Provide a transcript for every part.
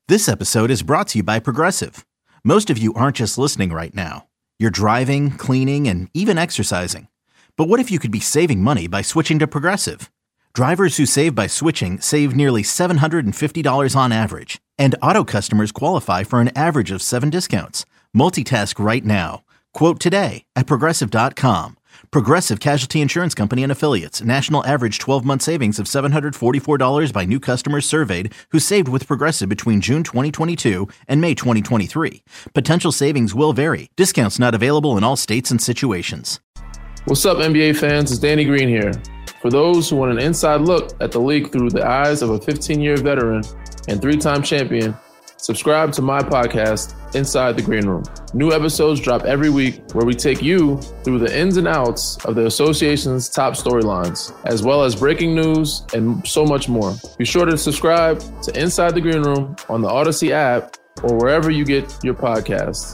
This episode is brought to you by Progressive. Most of you aren't just listening right now. You're driving, cleaning, and even exercising. But what if you could be saving money by switching to Progressive? Drivers who save by switching save nearly $750 on average. And auto customers qualify for an average of 7 discounts. Multitask right now. Quote today at Progressive.com. Progressive Casualty Insurance Company and Affiliates. National average 12-month savings of $744 by new customers surveyed who saved with Progressive between June 2022 and May 2023. Potential savings will vary. Discounts not available in all states and situations. What's up, NBA fans? It's Danny Green here. For those who want an inside look at the league through the eyes of a 15-year veteran and 3-time champion, subscribe to my podcast, Inside the Green Room. New episodes drop every week where we take you through the ins and outs of the association's top storylines, as well as breaking news and so much more. Be sure to subscribe to Inside the Green Room on the Odyssey app or wherever you get your podcasts.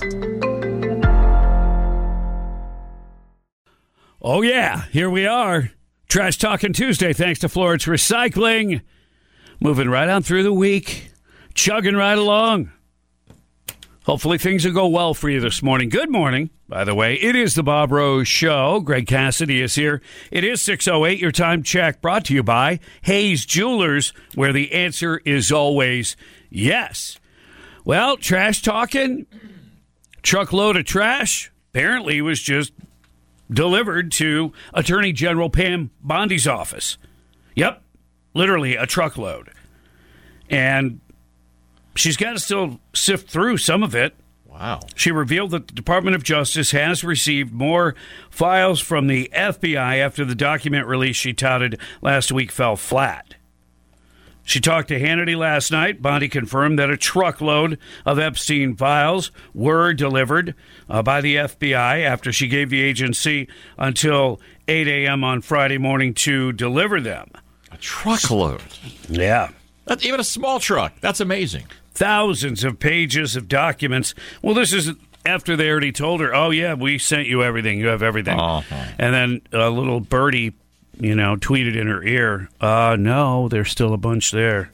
Oh, yeah, here we are. Trash Talking Tuesday, thanks to Florence Recycling. Moving right on through the week, chugging right along. Hopefully things will go well for you this morning. Good morning, by the way. It is the Bob Rose Show. Greg Cassidy is here. It is 6:08, your time check, brought to you by Hayes Jewelers, where the answer is always yes. Well, trash talking, truckload of trash, apparently was just delivered to Attorney General Pam Bondi's office. Yep, literally a truckload. And she's got to still sift through some of it. Wow. She revealed that the Department of Justice has received more files from the FBI after the document release she touted last week fell flat. She talked to Hannity last night. Bondi confirmed that a truckload of Epstein files were delivered by the FBI after she gave the agency until 8 a.m. on Friday morning to deliver them. A truckload? Yeah. That's even a small truck. That's amazing. Thousands of pages of documents. Well, this is after they already told her, oh, yeah, we sent you everything. You have everything. Uh-huh. And then a little birdie, tweeted in her ear, no, there's still a bunch there.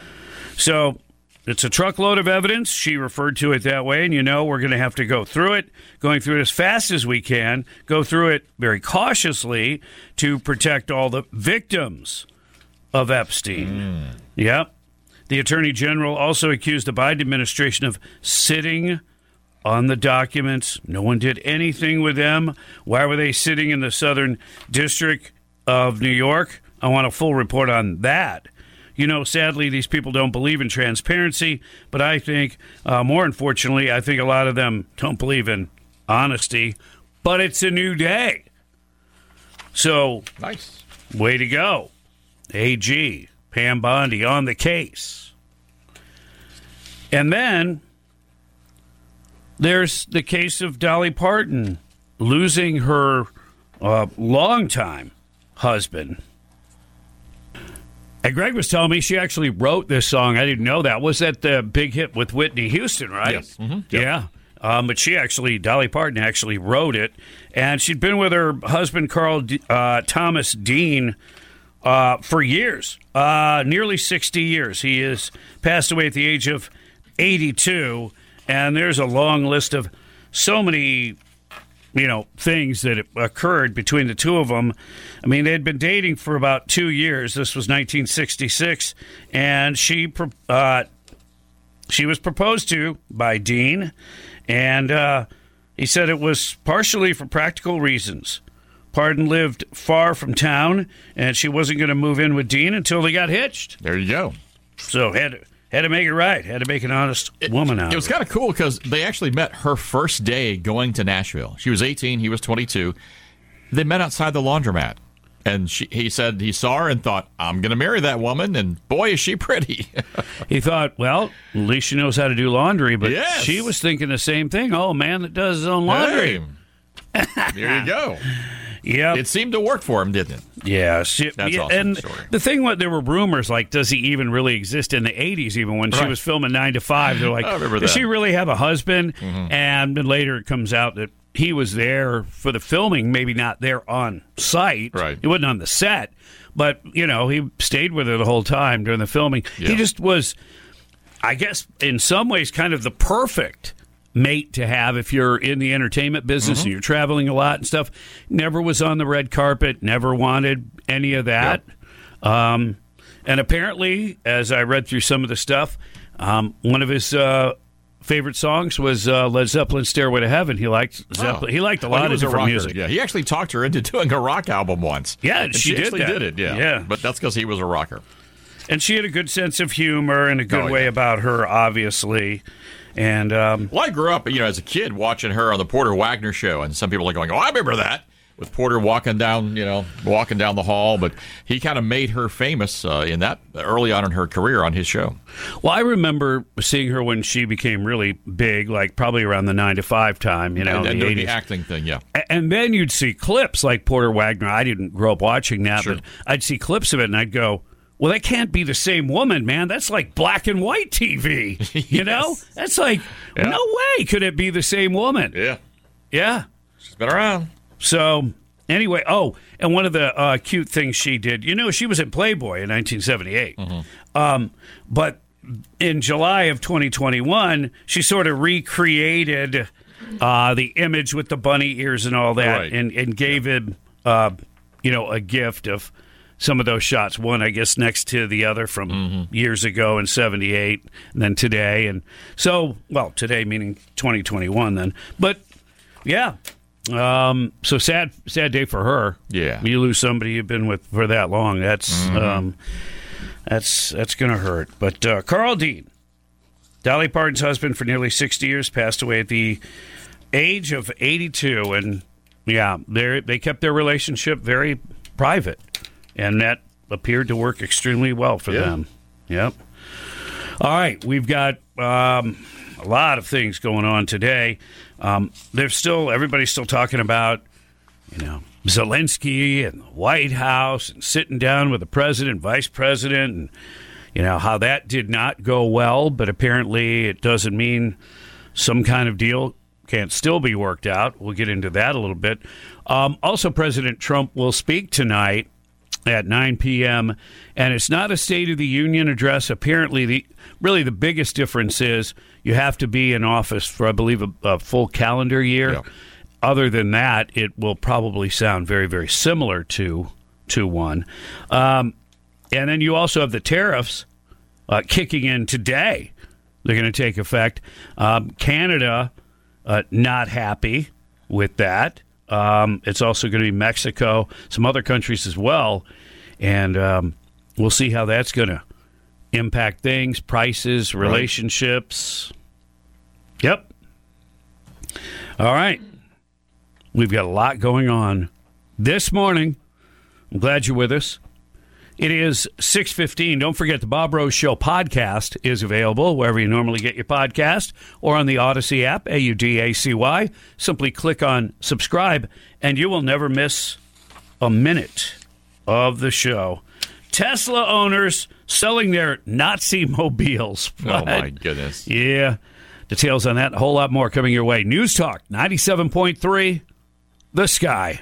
So it's a truckload of evidence. She referred to it that way. And, we're going to have to go through it, going through it as fast as we can, go through it very cautiously to protect all the victims of Epstein. Yep. The Attorney General also accused the Biden administration of sitting on the documents. No one did anything with them. Why were they sitting in the Southern District of New York? I want a full report on that. Sadly, these people don't believe in transparency, but I think, more unfortunately, I think a lot of them don't believe in honesty. But it's a new day. So, nice. Way to go. AG Pam Bondi on the case. And then there's the case of Dolly Parton losing her longtime husband. And Greg was telling me she actually wrote this song. I didn't know that. Was that the big hit with Whitney Houston, right? Yes. Mm-hmm. Yeah. But Dolly Parton actually wrote it. And she'd been with her husband, Carl Thomas Dean, for years, nearly 60 years. He has passed away at the age of 82, and there's a long list of so many, things that occurred between the two of them. I mean, they had been dating for about 2 years. This was 1966, and she was proposed to by Dean, and he said it was partially for practical reasons. Parton lived far from town, and she wasn't going to move in with Dean until they got hitched. There you go. So had to make it right. Had to make an honest woman out of it. It was kind of cool because they actually met her first day going to Nashville. She was 18. He was 22. They met outside the laundromat. And he said he saw her and thought, I'm going to marry that woman, and boy, is she pretty. He thought, well, at least she knows how to do laundry. But yes. She was thinking the same thing. Oh, a man that does his own laundry. Hey. There you go. Yeah, it seemed to work for him, didn't it? Yeah, that's awesome. And story. The thing, there were rumors like, does he even really exist in the 80s? Even when she was filming 9 to 5, they're like, does she really have a husband? Mm-hmm. And then later it comes out that he was there for the filming, maybe not there on site. Right, he wasn't on the set, but he stayed with her the whole time during the filming. Yeah. He just was. I guess in some ways kind of the perfect mate to have if you're in the entertainment business and you're traveling a lot and stuff. Never was on the red carpet, never wanted any of that. Yep. And apparently, as I read through some of the stuff, one of his favorite songs was Led Zeppelin's Stairway to Heaven. He liked Zeppelin. He liked a lot of different music. Yeah, he actually talked her into doing a rock album once. Yeah, and she actually did it. Yeah, but that's because he was a rocker. And she had a good sense of humor and a good way about her, obviously. And well, I grew up, as a kid watching her on the Porter Wagner show, and some people are going, "Oh, I remember that." With Porter walking down the hall, but he kind of made her famous in that early on in her career on his show. Well, I remember seeing her when she became really big, like probably around the 9 to 5 time, and the doing 80s. The acting thing, yeah. And then you'd see clips like Porter Wagner. I didn't grow up watching that, Sure. but I'd see clips of it, and I'd go, well, that can't be the same woman, man. That's like black and white TV, you know? That's like, no way could it be the same woman. Yeah. Yeah. She's been around. So, anyway, and one of the cute things she did, she was at Playboy in 1978. But in July of 2021, she sort of recreated the image with the bunny ears and all that, Right. and gave him, a gift of some of those shots. One, I guess, next to the other from years ago in 78, and then today. And so, today meaning 2021 then. But, yeah. So sad day for her. Yeah. You lose somebody you've been with for that long. That's going to hurt. But Carl Dean, Dolly Parton's husband for nearly 60 years, passed away at the age of 82. And, they kept their relationship very private. And that appeared to work extremely well for them. Yep. All right. We've got a lot of things going on today. Everybody's still talking about, Zelensky and the White House and sitting down with the president, vice president, and, how that did not go well. But apparently it doesn't mean some kind of deal can't still be worked out. We'll get into that a little bit. Also, President Trump will speak tonight at 9 p.m., and it's not a State of the Union address. Apparently, the biggest difference is you have to be in office for, I believe, a full calendar year. Yeah. Other than that, it will probably sound very, very similar to one. And then you also have the tariffs kicking in today. They're going to take effect. Canada, not happy with that. It's also going to be Mexico, some other countries as well. And we'll see how that's going to impact things, prices, relationships. Yep. All right. We've got a lot going on this morning. I'm glad you're with us. It is 6:15. Don't forget the Bob Rose Show podcast is available wherever you normally get your podcast or on the Odyssey app, AUDACY. Simply click on subscribe, and you will never miss a minute of the show. Tesla owners selling their Nazi mobiles. Oh, my goodness. Yeah. Details on that and a whole lot more coming your way. News Talk 97.3, The Sky.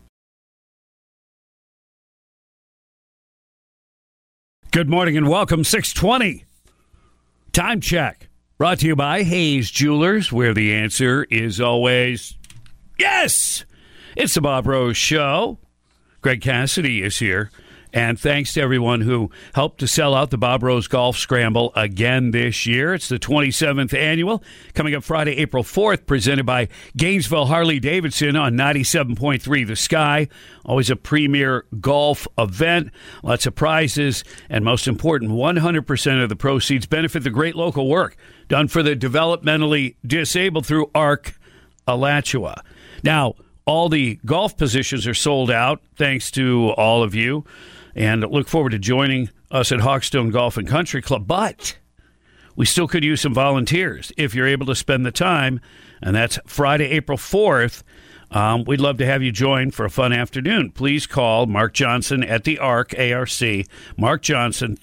Good morning and welcome. 6:20. Time check. Brought to you by Hayes Jewelers, where the answer is always yes. It's the Bob Rose Show. Greg Cassidy is here. And thanks to everyone who helped to sell out the Bob Rose Golf Scramble again this year. It's the 27th annual, coming up Friday, April 4th, presented by Gainesville Harley-Davidson on 97.3 The Sky. Always a premier golf event, lots of prizes, and most important, 100% of the proceeds benefit the great local work done for the developmentally disabled through ARC Alachua. Now, all the golf positions are sold out, thanks to all of you. And look forward to joining us at Hawkstone Golf and Country Club. But we still could use some volunteers if you're able to spend the time. And that's Friday, April 4th. We'd love to have you join for a fun afternoon. Please call Mark Johnson at the ARC, A-R-C. Mark Johnson,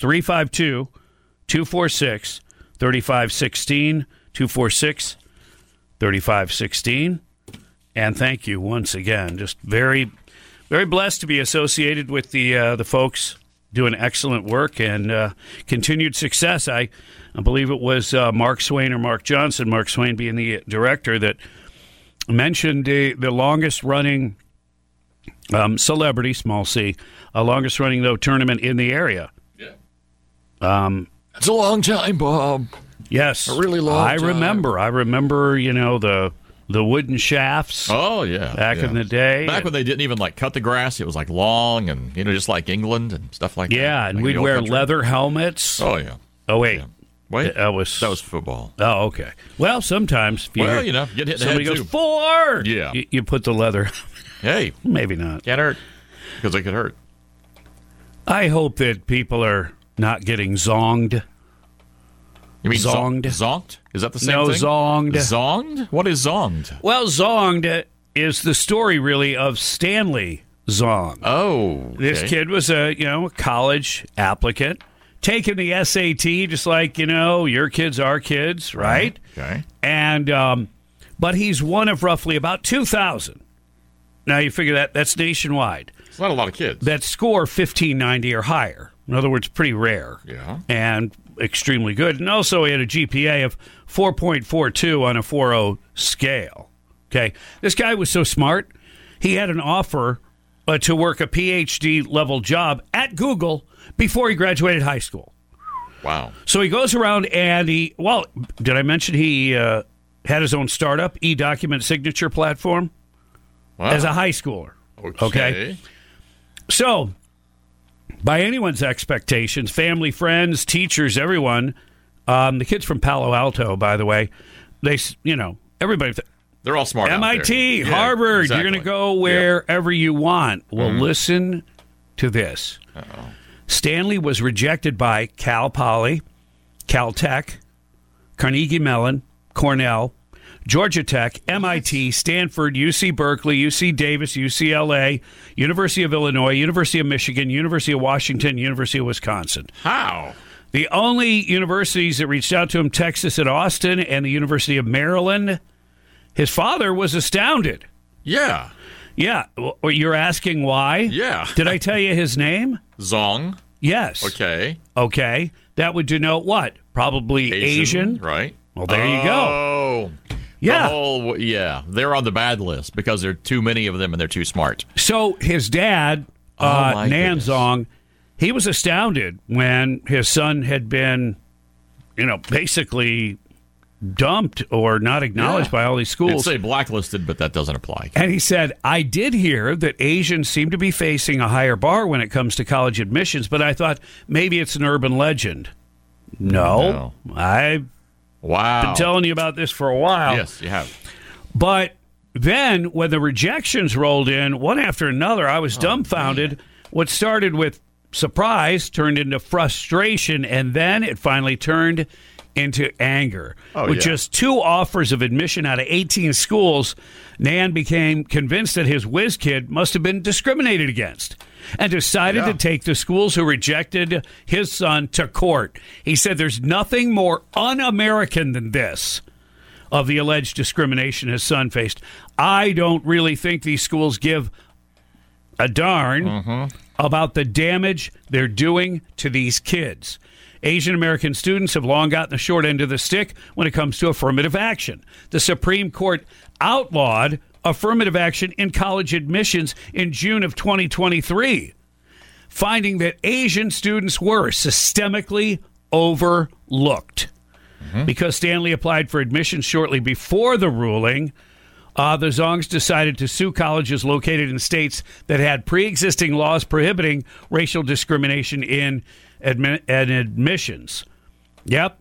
352-246-3516, 246-3516. And thank you once again. Just very, very blessed to be associated with the folks doing excellent work and continued success. I believe it was Mark Swain or Mark Johnson, Mark Swain being the director, that mentioned the longest-running celebrity, small c, longest-running, though, tournament in the area. Yeah. It's a long time, Bob. Yes. A really long time. I remember, the wooden shafts. Oh, yeah. Back in the day. Back when they didn't even, cut the grass. It was, long and, just like England and stuff like that. Yeah, and we'd wear leather helmets. Oh, yeah. Oh, wait. Yeah. Wait, that was football. Oh, okay. Well, sometimes if you get hit in the somebody head goes, "Forward!" Yeah. You put the leather. Hey. Maybe not. Can't hurt. Because it could hurt. I hope that people are not getting zonged. You mean zonged? Zonked? Is that the same thing? No, zonged. Zonged? What is zonged? Well, zonged is the story, really, of Stanley Zong. Oh. Okay. This kid was a college applicant, taking the SAT just like, your kids are kids, right? Okay. And, but he's one of roughly about 2,000. Now, you figure that's nationwide. It's not a lot of kids. That score 1590 or higher. In other words, pretty rare. Yeah. And extremely good. And also, he had a GPA of 4.42 on a 4.0 scale. Okay. This guy was so smart, he had an offer to work a PhD-level job at Google before he graduated high school. Wow. So he goes around and did I mention he had his own startup, e-document signature platform, as a high schooler? Okay. So, by anyone's expectations, family, friends, teachers, everyone, the kids from Palo Alto, by the way, everybody. They're all smart. MIT, Harvard, exactly. You're going to go wherever you want. Well, listen to this. Uh-oh. Stanley was rejected by Cal Poly, Caltech, Carnegie Mellon, Cornell, Georgia Tech, MIT, Stanford, UC Berkeley, UC Davis, UCLA, University of Illinois, University of Michigan, University of Washington, University of Wisconsin. How? The only universities that reached out to him, Texas at Austin and the University of Maryland. His father was astounded. Yeah. Yeah. You're asking why? Yeah. Did I tell you his name? Zong. Yes. Okay. That would denote what? Probably Asian. Right. Well, there you go. Oh. Yeah. They're on the bad list because there are too many of them and they're too smart. So his dad, Nan Zong, he was astounded when his son had been, basically dumped or not acknowledged by all these schools. It'd say blacklisted, but that doesn't apply. And he said, I did hear that Asians seem to be facing a higher bar when it comes to college admissions, but I thought maybe it's an urban legend. No. I've been telling you about this for a while. Yes, you have. But then when the rejections rolled in, one after another, I was dumbfounded. What started with surprise turned into frustration, and then it finally turned into anger. With just 2 offers of admission out of 18 schools, Nan became convinced that his whiz kid must have been discriminated against and decided to take the schools who rejected his son to court. He said there's nothing more un-American than this, of the alleged discrimination his son faced. I don't really think these schools give a darn about the damage they're doing to these kids. Asian American students have long gotten the short end of the stick when it comes to affirmative action. The Supreme Court outlawed affirmative action in college admissions in June of 2023, finding that Asian students were systemically overlooked. Because Stanley applied for admission shortly before the ruling, the Zongs decided to sue colleges located in states that had pre-existing laws prohibiting racial discrimination in admissions. Yep.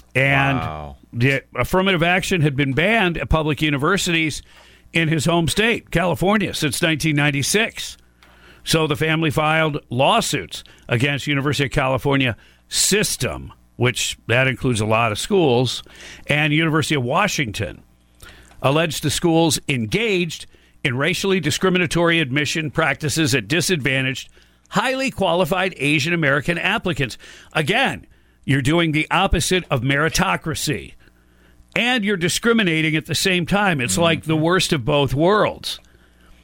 And the affirmative action had been banned at public universities in his home state, California, since 1996. So the family filed lawsuits against University of California System, which that includes a lot of schools, and University of Washington, alleged the schools engaged in racially discriminatory admission practices that disadvantaged highly qualified Asian American applicants. Again, you're doing the opposite of meritocracy, and you're discriminating at the same time. It's like the worst of both worlds.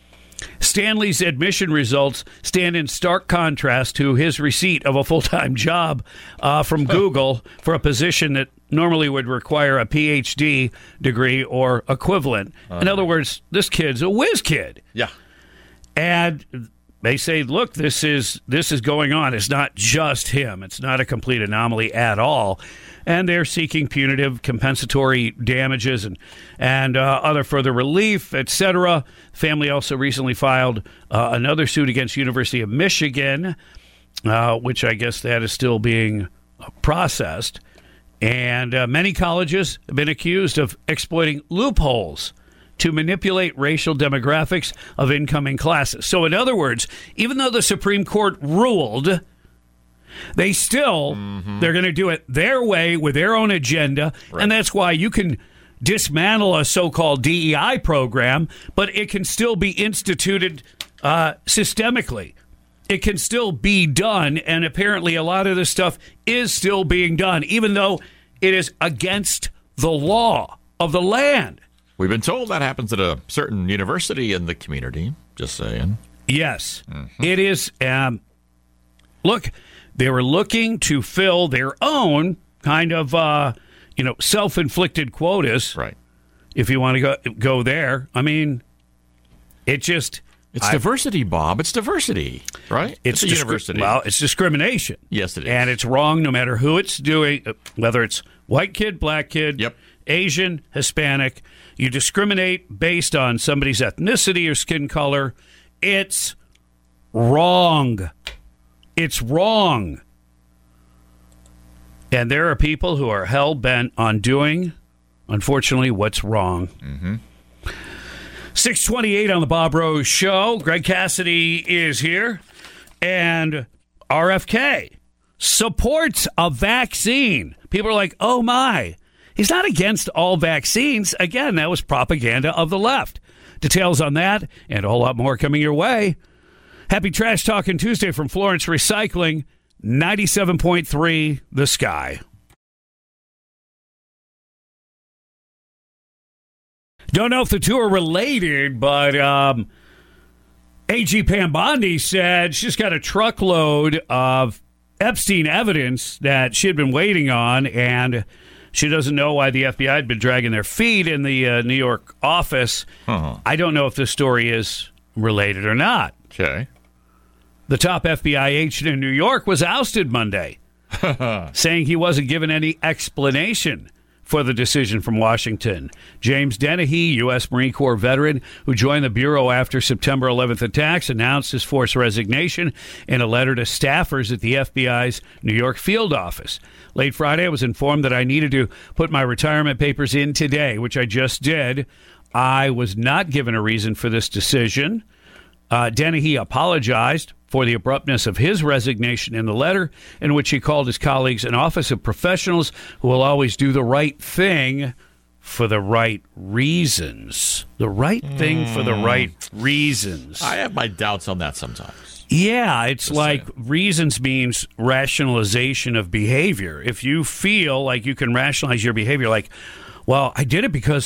Stanley's admission results stand in stark contrast to his receipt of a full-time job from Google for a position that normally would require a PhD degree or equivalent. In other words, this kid's a whiz kid. Yeah. And they say, look, this is going on. It's not just him. It's not a complete anomaly at all. And they're seeking punitive compensatory damages and other further relief, etc. Family also recently filed another suit against University of Michigan, which I guess that is still being processed. And many colleges have been accused of exploiting loopholes to manipulate racial demographics of incoming classes. So in other words, even though the Supreme Court ruled, they still, they're going to do it their way with their own agenda. Right. And that's why you can dismantle a so-called DEI program, but it can still be instituted systemically. It can still be done, and apparently a lot of this stuff is still being done, even though it is against the law of the land. We've been told that happens at a certain university in the community. Just saying. Yes. It is. Look, they were looking to fill their own kind of, self-inflicted quotas. Right. If you want to go there. I mean, it just... It's diversity, Bob. It's diversity, right? It's a university. Well, it's discrimination. Yes, it is. And it's wrong no matter who it's doing, whether it's white kid, black kid, Asian, Hispanic. You discriminate based on somebody's ethnicity or skin color. It's wrong. It's wrong. And there are people who are hell-bent on doing, unfortunately, what's wrong. 628 on the Bob Rose Show. Greg Cassidy is here. And RFK supports a vaccine. People are like, oh, my. He's not against all vaccines. Again, that was propaganda of the left. Details on that and a whole lot more coming your way. Happy Trash Talking Tuesday from Florence Recycling, 97.3 The Sky. Don't know if the two are related, but A.G. Pam Bondi said she's got a truckload of Epstein evidence that she had been waiting on, and she doesn't know why the FBI had been dragging their feet in the New York office. I don't know if this story is related or not. Okay. The top FBI agent in New York was ousted Monday, saying he wasn't given any explanation for the decision from Washington. James Dennehy, U.S. Marine Corps veteran who joined the Bureau after September 11th attacks, announced his forced resignation in a letter to staffers at the FBI's New York field office. Late Friday, I was informed that I needed to put my retirement papers in today, which I just did. I was not given a reason for this decision. Dennehy apologized for the abruptness of his resignation in the letter, in which he called his colleagues an office of professionals who will always do the right thing for the right reasons. The right thing for the right reasons. I have my doubts on that sometimes. Yeah, it's just like saying. Reasons means rationalization of behavior. If you feel like you can rationalize your behavior, like, well, I did it because,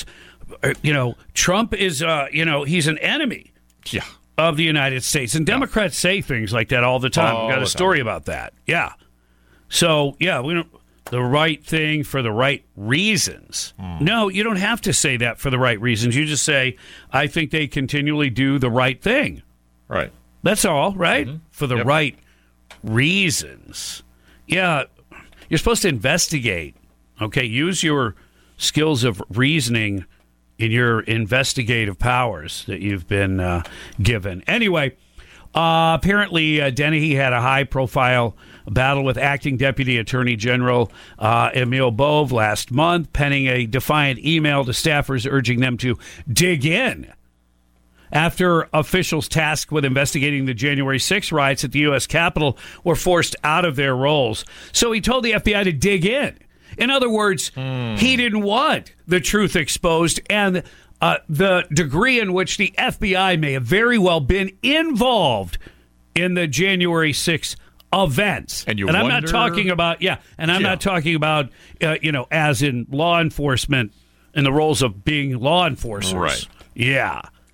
Trump is, he's an enemy. Yeah. Of the United States. And Democrats say things like that all the time. We've got a story about that. Yeah. So, we don't, the right thing for the right reasons. No, you don't have to say that for the right reasons. You just say, I think they continually do the right thing. Right. That's all, right? For the right reasons. Yeah. You're supposed to investigate. Okay. Use your skills of reasoning in your investigative powers that you've been given. Anyway, apparently Dennehy had a high-profile battle with acting Deputy Attorney General Emil Bove last month, penning a defiant email to staffers urging them to dig in after officials tasked with investigating the January 6 riots at the U.S. Capitol were forced out of their roles. So he told the FBI to dig in. In other words, he didn't want the truth exposed, and the degree in which the FBI may have very well been involved in the January 6 events. And I'm not talking about, I'm not talking about, as in law enforcement in the roles of being law enforcers. Right. Yeah.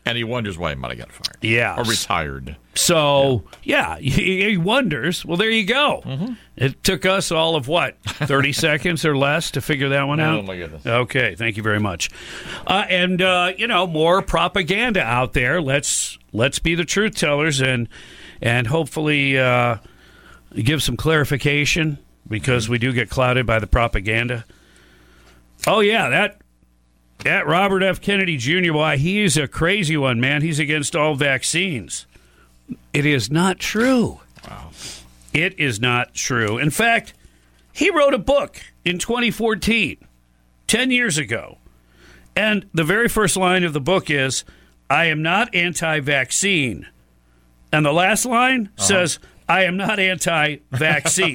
And he wonders why he might have got fired. Yeah. Or retired. So, he wonders. Well, there you go. Mm-hmm. It took us all of, 30 seconds or less to figure that one out? Oh, my goodness. Okay, thank you very much. And more propaganda out there. Let's be the truth tellers and hopefully give some clarification because we do get clouded by the propaganda. Oh, yeah, that Robert F. Kennedy Jr., why, he's a crazy one, man. He's against all vaccines. It is not true. Wow. It is not true. In fact, he wrote a book in 2014, 10 years ago. And the very first line of the book is, I am not anti-vaccine. And the last line says, I am not anti-vaccine.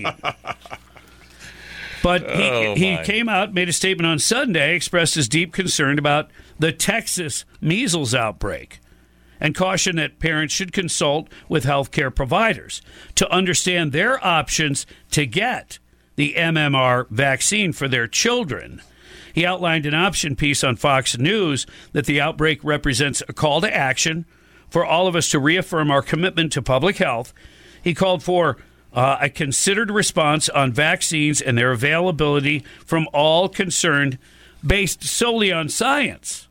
But he came out, made a statement on Sunday, expressed his deep concern about the Texas measles outbreak and cautioned that parents should consult with healthcare providers to understand their options to get the MMR vaccine for their children. He outlined an option piece on Fox News that the outbreak represents a call to action for all of us to reaffirm our commitment to public health. He called for a considered response on vaccines and their availability from all concerned based solely on science.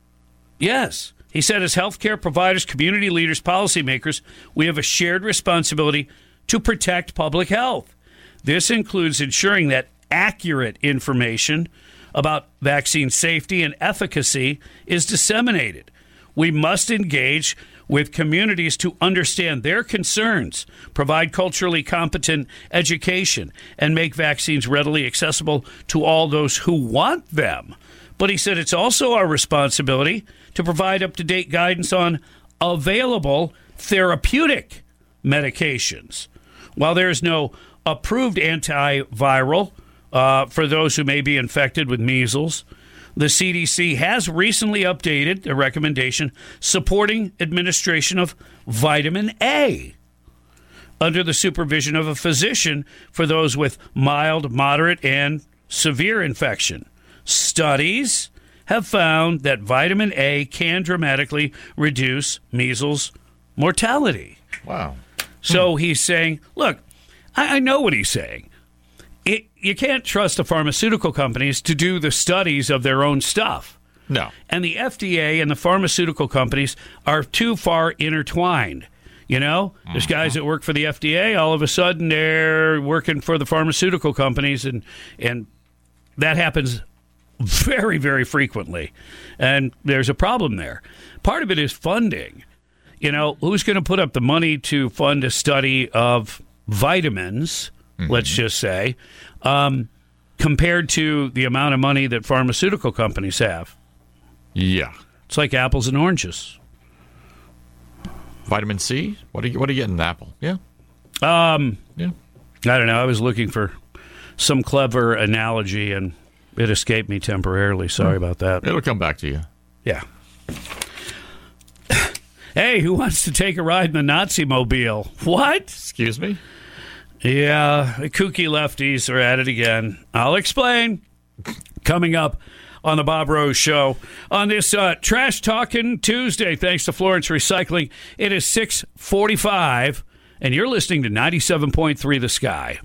Yes, he said, as healthcare providers, community leaders, policymakers, we have a shared responsibility to protect public health. This includes ensuring that accurate information about vaccine safety and efficacy is disseminated. We must engage with communities to understand their concerns, provide culturally competent education, and make vaccines readily accessible to all those who want them. But he said it's also our responsibility to provide up-to-date guidance on available therapeutic medications. While there is no approved antiviral for those who may be infected with measles, the CDC has recently updated a recommendation supporting administration of vitamin A under the supervision of a physician for those with mild, moderate, and severe infection. Studies have found that vitamin A can dramatically reduce measles mortality. Wow. So he's saying, look, I know what he's saying. You can't trust the pharmaceutical companies to do the studies of their own stuff. No. And the FDA and the pharmaceutical companies are too far intertwined. You know, there's guys that work for the FDA. All of a sudden, they're working for the pharmaceutical companies, and that happens very, very frequently. And there's a problem there. Part of it is funding. You know, who's going to put up the money to fund a study of vitamins, let's just say, compared to the amount of money that pharmaceutical companies have? Yeah. It's like apples and oranges. Vitamin C? What are you getting in apple? Yeah. Yeah. I don't know. I was looking for some clever analogy, and it escaped me temporarily. Sorry about that. It'll come back to you. Yeah. Hey, who wants to take a ride in the Nazi mobile? What? Excuse me? Yeah, the kooky lefties are at it again. I'll explain. Coming up on the Bob Rose Show on this Trash Talking Tuesday, thanks to Florence Recycling. It is 6:45, and you're listening to 97.3 The Sky.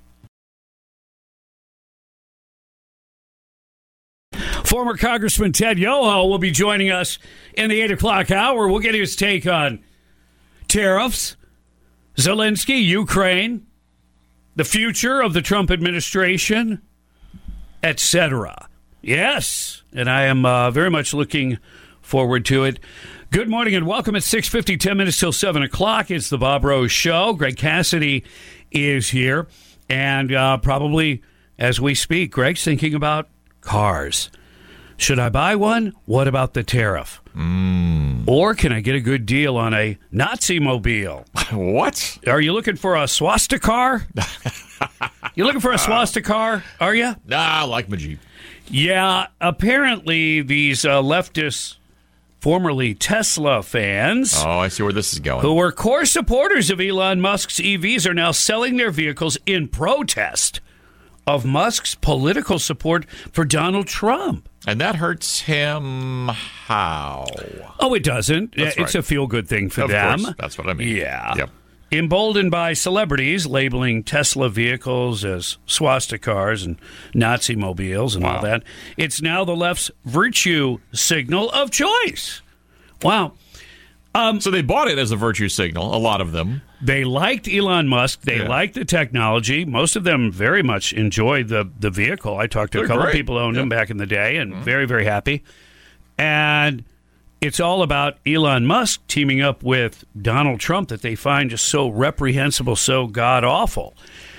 Former Congressman Ted Yoho will be joining us in the 8 o'clock hour. We'll get his take on tariffs, Zelensky, Ukraine, the future of the Trump administration, etc. Yes, and I am very much looking forward to it. Good morning and welcome at 6:50, 10 minutes till 7 o'clock. It's the Bob Rose Show. Greg Cassidy is here, and probably as we speak, Greg's thinking about cars. Should I buy one? What about the tariff? Or can I get a good deal on a Nazi mobile? What? Are you looking for a swastika car? You looking for a swastika car? Are you? Nah, I like my Jeep. Yeah, apparently these leftists, formerly Tesla fans, Oh, I see where this is going. who were core supporters of Elon Musk's EVs, are now selling their vehicles in protest of Musk's political support for Donald Trump. And that hurts him how? Oh, it doesn't. That's It's right. a feel-good thing for Of them. course, that's what I mean. Yeah. Yep. Emboldened by celebrities labeling Tesla vehicles as swastikars and Nazi mobiles and all Wow. that, it's now the left's virtue signal of choice. Wow. So they bought it as a virtue signal, a lot of them. They liked Elon Musk. They Yeah. liked the technology. Most of them very much enjoyed the vehicle. I talked to a They're couple of great. people who owned Yeah. them back in the day and very, very happy. And it's all about Elon Musk teaming up with Donald Trump that they find just so reprehensible, so god-awful.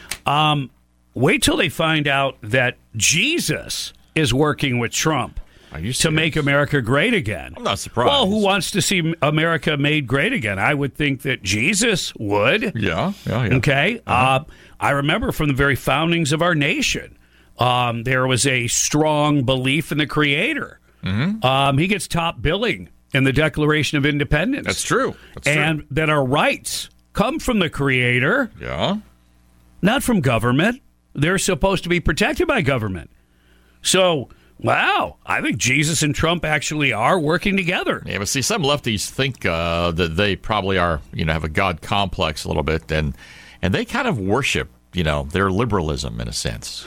Wait till they find out that Jesus is working with Trump Are you to make serious? America great again. I'm not surprised. Well, who wants to see America made great again? I would think that Jesus would. Yeah. Okay. I remember from the very foundings of our nation, there was a strong belief in the Creator. He gets top billing in the Declaration of Independence. That's true. That's And that our rights come from the Creator, true. Yeah. not from government. They're supposed to be protected by government. So, wow, I think Jesus and Trump actually are working together. Yeah, but see, some lefties think that they probably are, have a God complex a little bit, and they kind of worship, their liberalism in a sense.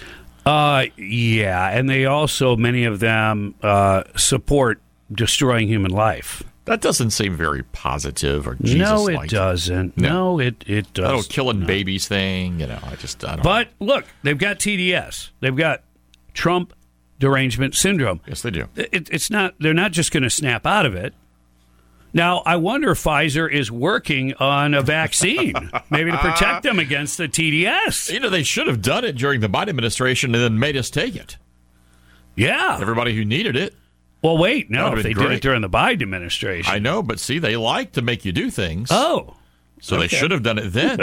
Yeah, and they also, many of them, support destroying human life. That doesn't seem very positive or Jesus-like. No, it doesn't. No, it That doesn't. whole killing babies thing, I don't. But look, they've got TDS. They've got Trump derangement syndrome. Yes, they do. It's not. They're not just going to snap out of it. Now, I wonder if Pfizer is working on a vaccine, maybe to protect them against the TDS. They should have done it during the Biden administration and then made us take it. Yeah. Everybody who needed it. Well, wait. That No, would've if they been did great. it during the Biden administration. I know, but see, they like to make you do things. Oh. So they should have done it then.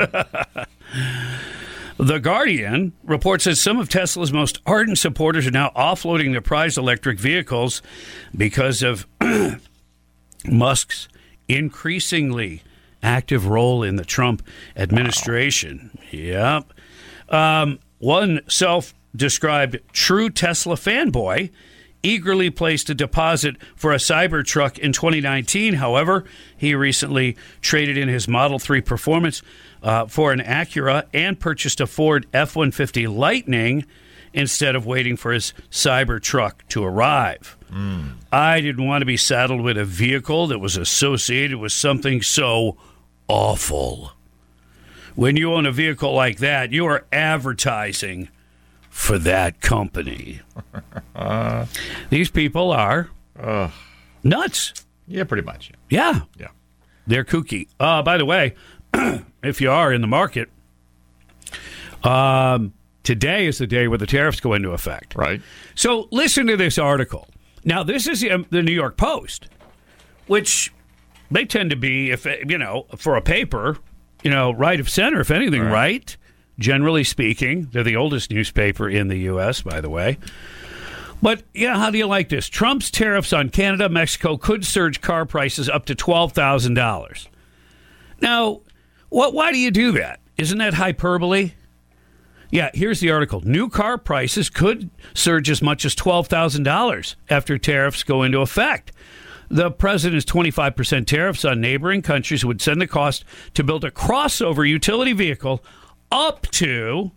The Guardian reports that some of Tesla's most ardent supporters are now offloading their prized electric vehicles because of Musk's increasingly active role in the Trump administration. Wow. Yep. One self-described true Tesla fanboy eagerly placed a deposit for a Cybertruck in 2019. However, he recently traded in his Model 3 Performance for an Acura and purchased a Ford F-150 Lightning instead of waiting for his Cybertruck to arrive. I didn't want to be saddled with a vehicle that was associated with something so awful. When you own a vehicle like that, you are advertising for that company. These people are nuts. Yeah, pretty much. Yeah, Yeah. they're kooky. By the way, if you are in the market, today is the day where the tariffs go into effect. Right. So listen to this article. Now, this is the New York Post, which they tend to be, if for a paper, right of center, if anything, right? Generally speaking, they're the oldest newspaper in the U.S., by the way. But, how do you like this? Trump's tariffs on Canada, Mexico could surge car prices up to $12,000. Now, why do you do that? Isn't that hyperbole? Yeah, here's the article. New car prices could surge as much as $12,000 after tariffs go into effect. The president's 25% tariffs on neighboring countries would send the cost to build a crossover utility vehicle up to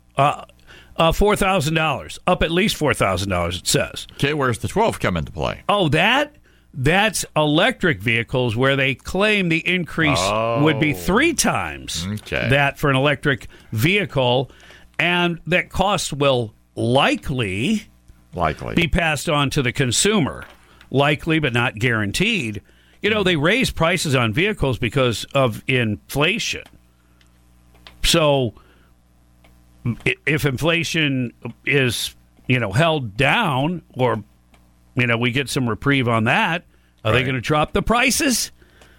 $4,000, up at least $4,000, it says. Okay, where's the 12 come into play? Oh, that's electric vehicles where they claim the increase would be 3 times that for an electric vehicle, and that cost will likely be passed on to the consumer. Likely, but not guaranteed. They raise prices on vehicles because of inflation. So if inflation is, held down, or, we get some reprieve on that, are they going to drop the prices?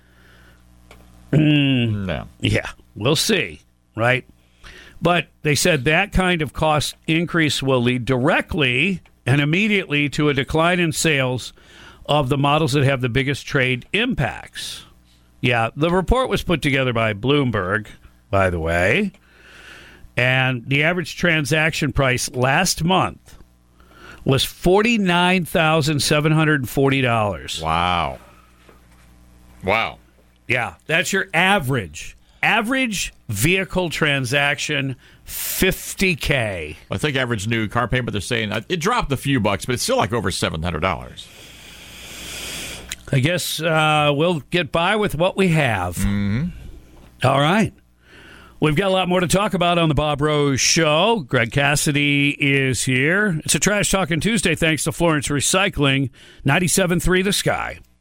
No. Yeah, we'll see, right? But they said that kind of cost increase will lead directly and immediately to a decline in sales of the models that have the biggest trade impacts. Yeah, the report was put together by Bloomberg, by the way. And the average transaction price last month was $49,740. Wow. Yeah, that's your average. Average vehicle transaction, $50K. I think average new car payment, they're saying it dropped a few bucks, but it's still like over $700. I guess we'll get by with what we have. Mm-hmm. All right. We've got a lot more to talk about on the Bob Rose Show. Greg Cassidy is here. It's a Trash Talking Tuesday thanks to Florence Recycling, 97.3 The Sky.